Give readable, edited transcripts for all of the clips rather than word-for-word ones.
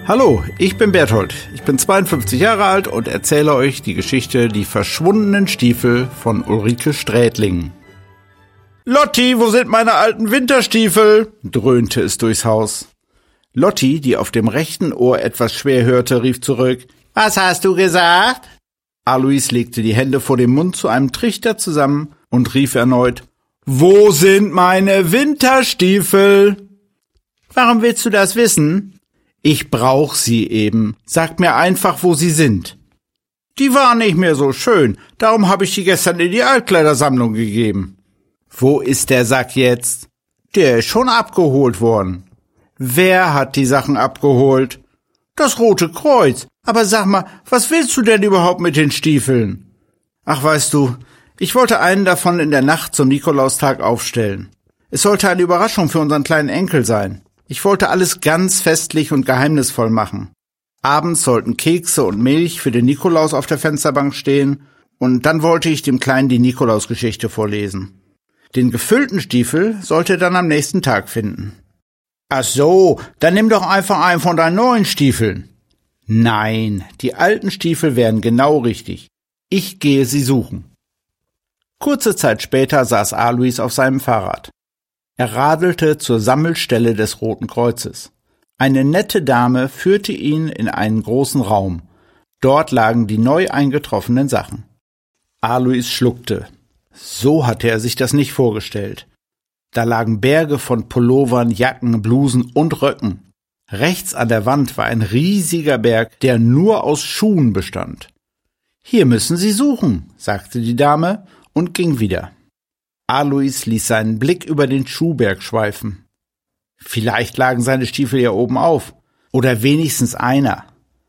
Hallo, ich bin Berthold. Ich bin 52 Jahre alt und erzähle euch die Geschichte Die verschwundenen Stiefel von Ulrike Strätling. Lotti, wo sind meine alten Winterstiefel? Dröhnte es durchs Haus. Lotti, die auf dem rechten Ohr etwas schwer hörte, rief zurück. Was hast du gesagt? Alois legte die Hände vor dem Mund zu einem Trichter zusammen und rief erneut. Wo sind meine Winterstiefel? Warum willst du das wissen? Ich brauch sie eben. Sag mir einfach, wo sie sind. Die waren nicht mehr so schön, darum habe ich die gestern in die Altkleidersammlung gegeben. Wo ist der Sack jetzt? Der ist schon abgeholt worden. Wer hat die Sachen abgeholt? Das Rote Kreuz. Aber sag mal, was willst du denn überhaupt mit den Stiefeln? Ach, weißt du, ich wollte einen davon in der Nacht zum Nikolaustag aufstellen. Es sollte eine Überraschung für unseren kleinen Enkel sein. Ich wollte alles ganz festlich und geheimnisvoll machen. Abends sollten Kekse und Milch für den Nikolaus auf der Fensterbank stehen und dann wollte ich dem Kleinen die Nikolausgeschichte vorlesen. Den gefüllten Stiefel sollte er dann am nächsten Tag finden. Ach so, dann nimm doch einfach einen von deinen neuen Stiefeln. Nein, die alten Stiefel wären genau richtig. Ich gehe sie suchen. Kurze Zeit später saß Alois auf seinem Fahrrad. Er radelte zur Sammelstelle des Roten Kreuzes. Eine nette Dame führte ihn in einen großen Raum. Dort lagen die neu eingetroffenen Sachen. Alois schluckte. So hatte er sich das nicht vorgestellt. Da lagen Berge von Pullovern, Jacken, Blusen und Röcken. Rechts an der Wand war ein riesiger Berg, der nur aus Schuhen bestand. »Hier müssen Sie suchen«, sagte die Dame und ging wieder. Alois ließ seinen Blick über den Schuhberg schweifen. Vielleicht lagen seine Stiefel ja oben auf. Oder wenigstens einer.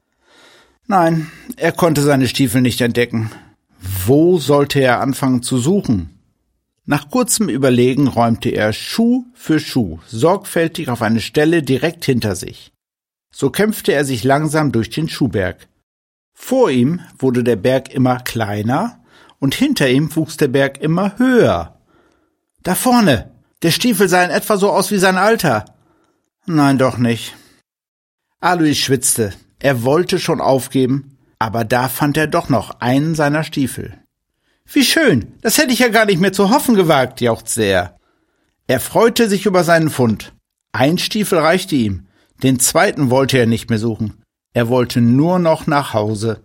Nein, er konnte seine Stiefel nicht entdecken. Wo sollte er anfangen zu suchen? Nach kurzem Überlegen räumte er Schuh für Schuh sorgfältig auf eine Stelle direkt hinter sich. So kämpfte er sich langsam durch den Schuhberg. Vor ihm wurde der Berg immer kleiner und hinter ihm wuchs der Berg immer höher. Da vorne! Der Stiefel sah in etwa so aus wie sein Alter. Nein, doch nicht. Alois schwitzte. Er wollte schon aufgeben, aber da fand er doch noch einen seiner Stiefel. Wie schön! Das hätte ich ja gar nicht mehr zu hoffen gewagt, jauchzte er. Er freute sich über seinen Fund. Ein Stiefel reichte ihm. Den zweiten wollte er nicht mehr suchen. Er wollte nur noch nach Hause.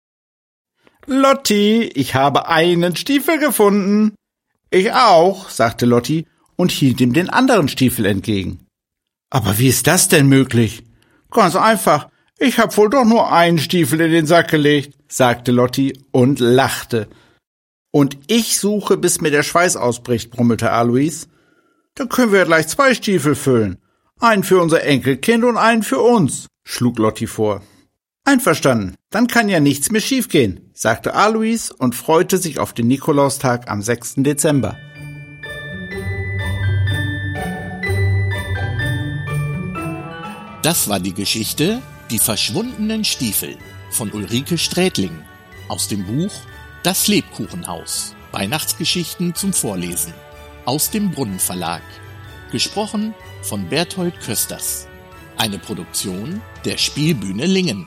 Lotti, ich habe einen Stiefel gefunden. Ich auch, sagte Lotti und hielt ihm den anderen Stiefel entgegen. Aber wie ist das denn möglich? Ganz einfach, ich hab wohl doch nur einen Stiefel in den Sack gelegt, sagte Lotti und lachte. Und ich suche, bis mir der Schweiß ausbricht, brummelte Alois. Dann können wir ja gleich 2 Stiefel füllen. Einen für unser Enkelkind und einen für uns, schlug Lotti vor. Einverstanden, dann kann ja nichts mehr schiefgehen, sagte Alois und freute sich auf den Nikolaustag am 6. Dezember. Das war die Geschichte Die verschwundenen Stiefel von Ulrike Strätling aus dem Buch Das Lebkuchenhaus. Weihnachtsgeschichten zum Vorlesen aus dem Brunnenverlag. Gesprochen von Berthold Kösters. Eine Produktion der Spielbühne Lingen.